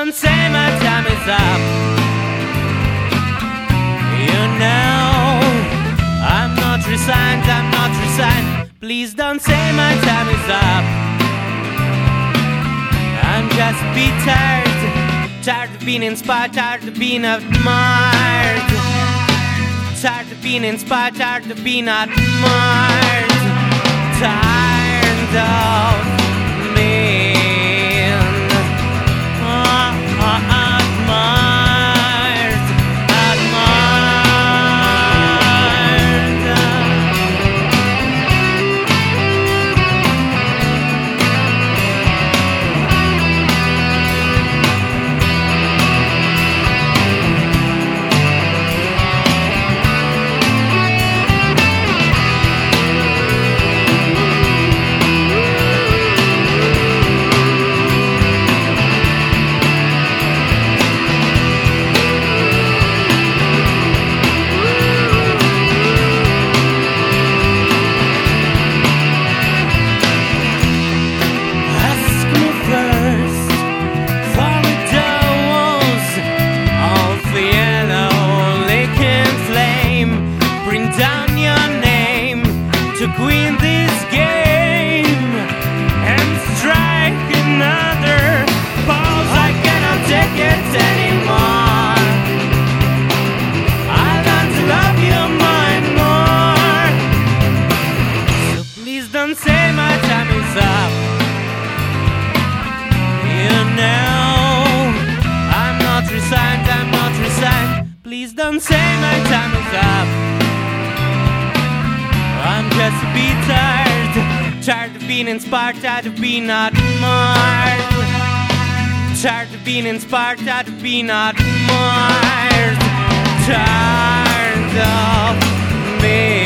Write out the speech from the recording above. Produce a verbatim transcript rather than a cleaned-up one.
don't say my time is up. You know I'm not resigned, I'm not resigned. Please don't say my time is up. I'm just a bit tired, tired of being inspired, tired of being admired, tired of being inspired, tired of being admired, tired of being uh, uh, admired, admired. Win this game and strike another pause. I cannot take it anymore. I learned to love you more and more. So please don't say my time is up. You know I'm not resigned, I'm not resigned. Please don't say my time is up. I'm just a bit tired, tired of being inspired, tired of being admired, tired of being inspired, tired of being admired, tired of me.